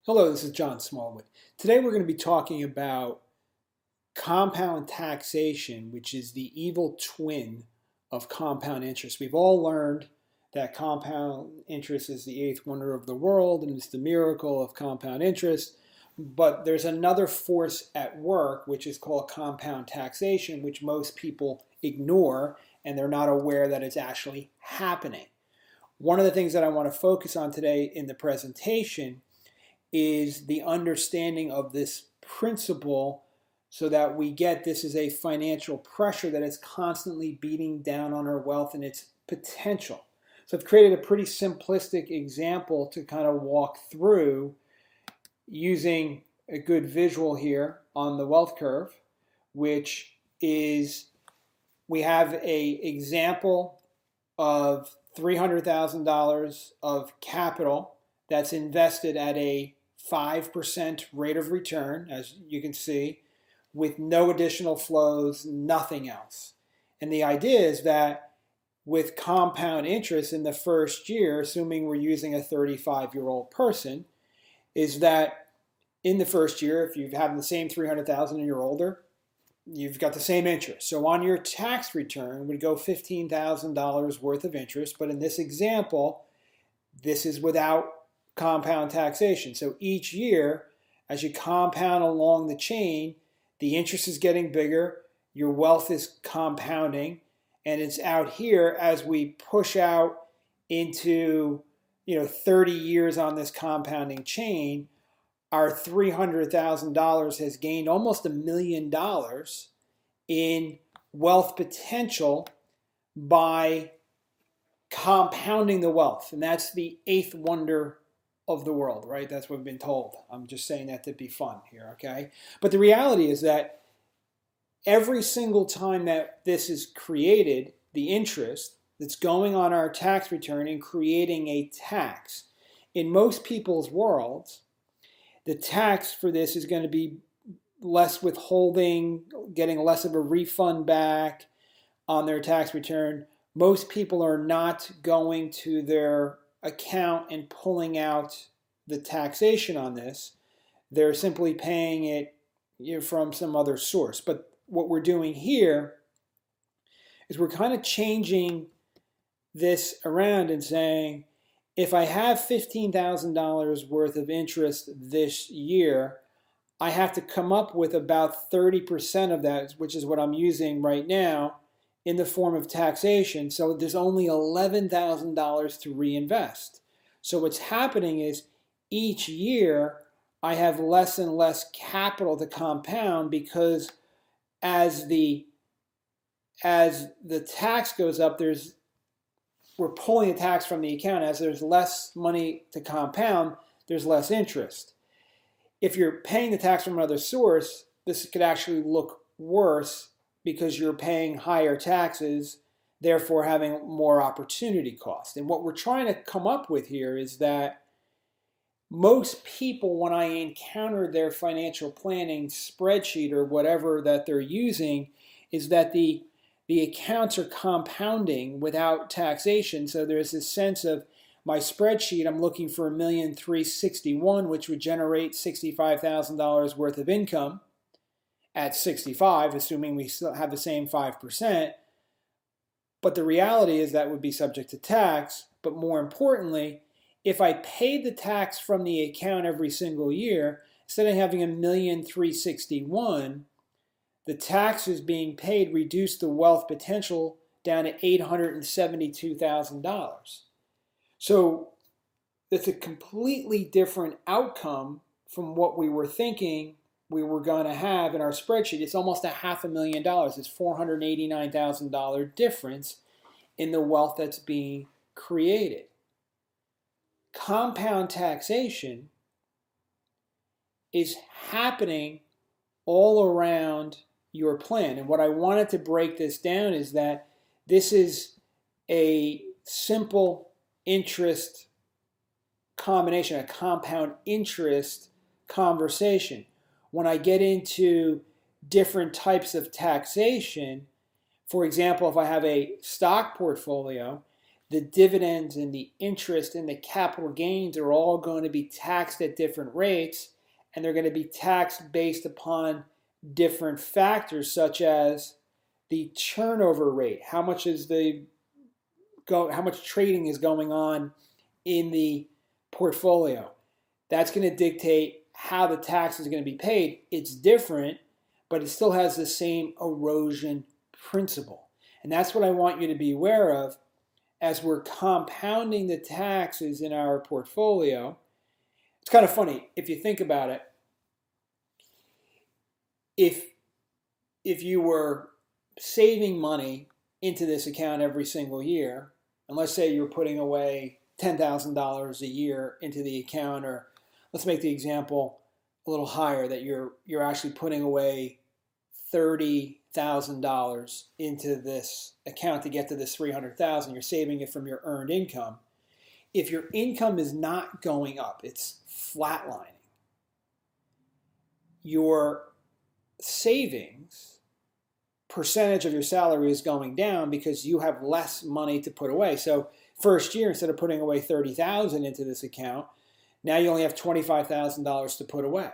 Hello, this is John Smallwood. Today we're going to be talking about compound taxation, which is the evil twin of compound interest. We've all learned that compound interest is the eighth wonder of the world and it's the miracle of compound interest. But there's another force at work, which is called compound taxation, which most people ignore and they're not aware that it's actually happening. One of the things that I want to focus on today in the presentation is the understanding of this principle so that we get this is a financial pressure that is constantly beating down on our wealth and its potential. So I've created a pretty simplistic example to kind of walk through using a good visual here on the wealth curve, which is we have an example of $300,000 of capital that's invested at a 5% rate of return, as you can see, with no additional flows, nothing else. And the idea is that with compound interest in the first year, assuming we're using a 35-year-old person, is that in the first year, if you've had the same 300,000 and you're older, you've got the same interest. So on your tax return would go $15,000 worth of interest, but in this example, this is without compound taxation. So each year, as you compound along the chain, the interest is getting bigger, your wealth is compounding, and it's out here as we push out into 30 years on this compounding chain, our $300,000 has gained almost $1 million in wealth potential by compounding the wealth. And that's the eighth wonder of the world, right? That's what we've been told. I'm just saying that to be fun here, okay? But the reality is that every single time that this is created, the interest that's going on our tax return and creating a tax, in most people's worlds, the tax for this is going to be less withholding, getting less of a refund back on their tax return. Most people are not going to their account and pulling out the taxation on this. They're simply paying it from some other source. But what we're doing here is we're kind of changing this around and saying, if I have $15,000 worth of interest this year, I have to come up with about 30% of that, which is what I'm using right now, in the form of taxation. So there's only $11,000 to reinvest. So what's happening is each year I have less and less capital to compound because as the tax goes up, we're pulling the tax from the account. As there's less money to compound, there's less interest. If you're paying the tax from another source, this could actually look worse because you're paying higher taxes, therefore having more opportunity cost. And what we're trying to come up with here is that most people, when I encounter their financial planning spreadsheet or whatever that they're using, is that the accounts are compounding without taxation. So there's this sense of my spreadsheet, I'm looking for $1,361,000, which would generate $65,000 worth of income at 65, assuming we still have the same 5%. But the reality is that would be subject to tax. But more importantly, if I paid the tax from the account every single year, instead of having $1,361,000, the taxes being paid reduced the wealth potential down to $872,000. So it's a completely different outcome from what we were thinking we were going to have in our spreadsheet. It's almost $500,000. It's $489,000 difference in the wealth that's being created. Compound taxation is happening all around your plan. And what I wanted to break this down is that this is a simple interest combination, a compound interest conversation. When I get into different types of taxation, for example, if I have a stock portfolio, the dividends and the interest and the capital gains are all going to be taxed at different rates, and they're going to be taxed based upon different factors such as the turnover rate, how much trading is going on in the portfolio. That's going to dictate how the tax is going to be paid. It's different, but it still has the same erosion principle. And that's what I want you to be aware of as we're compounding the taxes in our portfolio. It's kind of funny if you think about it. If you were saving money into this account every single year, and let's say you're putting away $10,000 a year into the account, or let's make the example a little higher, that you're actually putting away $30,000 into this account to get to this $300,000. You're saving it from your earned income. If your income is not going up, it's flatlining, your savings percentage of your salary is going down because you have less money to put away. So first year, instead of putting away $30,000 into this account, now you only have $25,000 to put away.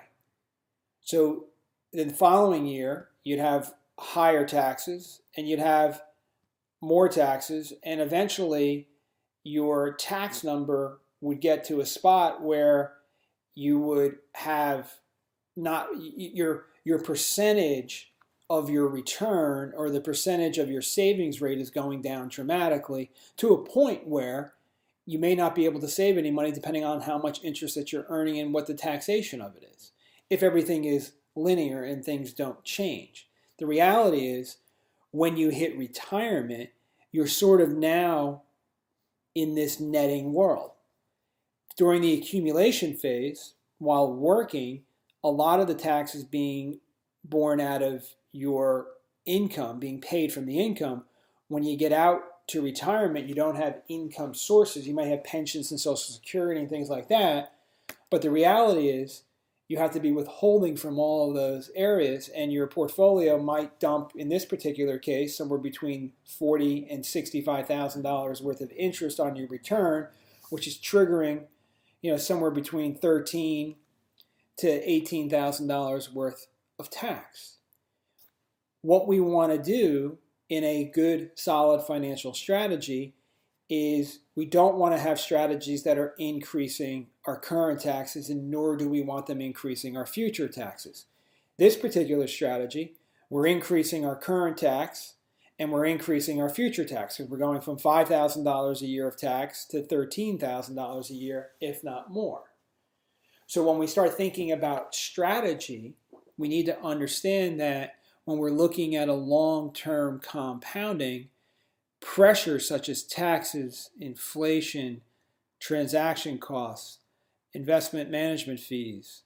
So the following year, you'd have higher taxes and you'd have more taxes, and eventually your tax number would get to a spot where you would have not your percentage of your return, or the percentage of your savings rate, is going down dramatically to a point where you may not be able to save any money depending on how much interest that you're earning and what the taxation of it is, if everything is linear and things don't change. The reality is, when you hit retirement, you're sort of now in this netting world. During the accumulation phase, while working, a lot of the tax is being borne out of your income, being paid from the income. When you get out to retirement, you don't have income sources. You might have pensions and Social Security and things like that, but the reality is you have to be withholding from all of those areas, and your portfolio might dump, in this particular case, somewhere between $40,000 and $65,000 worth of interest on your return, which is triggering, somewhere between $13,000 to $18,000 worth of tax. What we want to do in a good, solid financial strategy is we don't want to have strategies that are increasing our current taxes, and nor do we want them increasing our future taxes. This particular strategy, we're increasing our current tax and we're increasing our future tax. So we're going from $5,000 a year of tax to $13,000 a year, if not more. So when we start thinking about strategy, we need to understand that when we're looking at a long-term compounding, pressures such as taxes, inflation, transaction costs, investment management fees,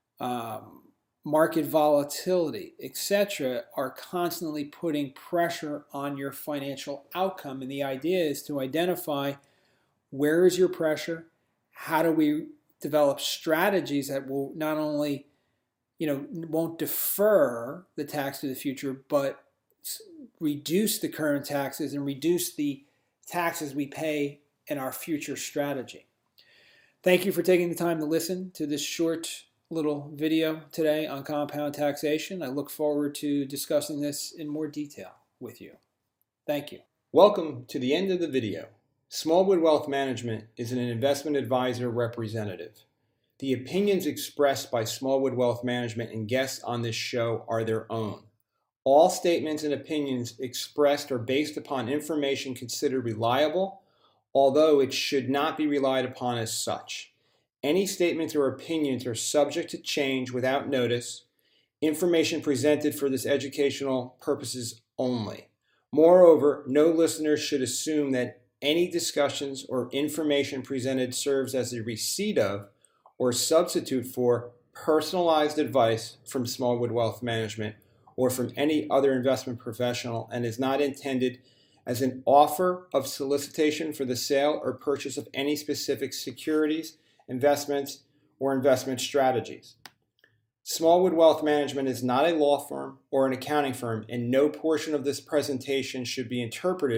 market volatility, etc., are constantly putting pressure on your financial outcome. And the idea is to identify, where is your pressure? How do we develop strategies that will not only, won't defer the tax to the future, but reduce the current taxes and reduce the taxes we pay in our future strategy. Thank you for taking the time to listen to this short little video today on compound taxation. I look forward to discussing this in more detail with you. Thank you. Welcome to the end of the video. Smallwood Wealth Management is an investment advisor representative. The opinions expressed by Smallwood Wealth Management and guests on this show are their own. All statements and opinions expressed are based upon information considered reliable, although it should not be relied upon as such. Any statements or opinions are subject to change without notice. Information presented for this educational purposes only. Moreover, no listener should assume that any discussions or information presented serves as a receipt of or substitute for personalized advice from Smallwood Wealth Management or from any other investment professional, and is not intended as an offer of solicitation for the sale or purchase of any specific securities, investments, or investment strategies. Smallwood Wealth Management is not a law firm or an accounting firm, and no portion of this presentation should be interpreted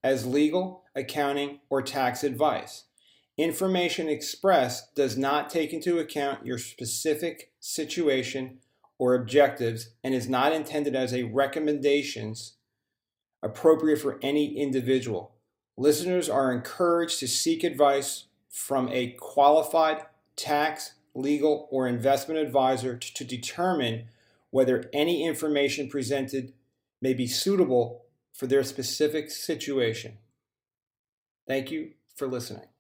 as legal, accounting, or tax advice. Information expressed does not take into account your specific situation or objectives and is not intended as a recommendations appropriate for any individual. Listeners are encouraged to seek advice from a qualified tax, legal, or investment advisor to determine whether any information presented may be suitable for their specific situation. Thank you for listening.